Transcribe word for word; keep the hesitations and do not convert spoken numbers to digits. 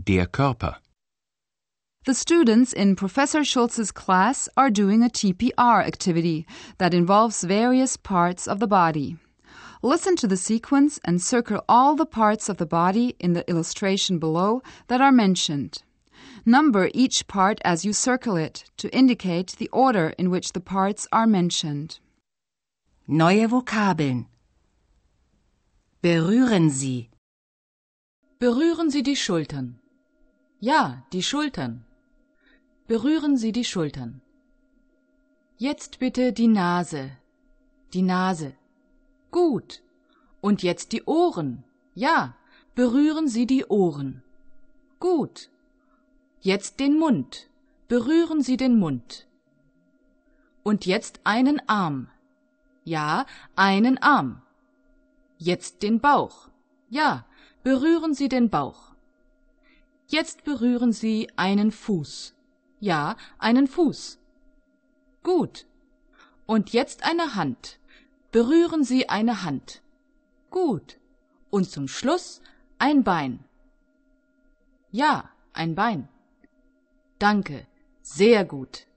Der Körper. The students in Professor Schulz's class are doing a T P R activity that involves various parts of the body. Listen to the sequence and circle all the parts of the body in the illustration below that are mentioned. Number each part as you circle it to indicate the order in which the parts are mentioned. Neue Vokabeln. Berühren Sie. Berühren Sie die Schultern. Ja, die Schultern. Berühren Sie die Schultern. Jetzt bitte die Nase. Die Nase. Gut. Und jetzt die Ohren. Ja, berühren Sie die Ohren. Gut. Jetzt den Mund. Berühren Sie den Mund. Und jetzt einen Arm. Ja, einen Arm. Jetzt den Bauch. Ja, berühren Sie den Bauch. Jetzt berühren Sie einen Fuß. Ja, einen Fuß. Gut. Und jetzt eine Hand. Berühren Sie eine Hand. Gut. Und zum Schluss ein Bein. Ja, ein Bein. Danke, sehr gut.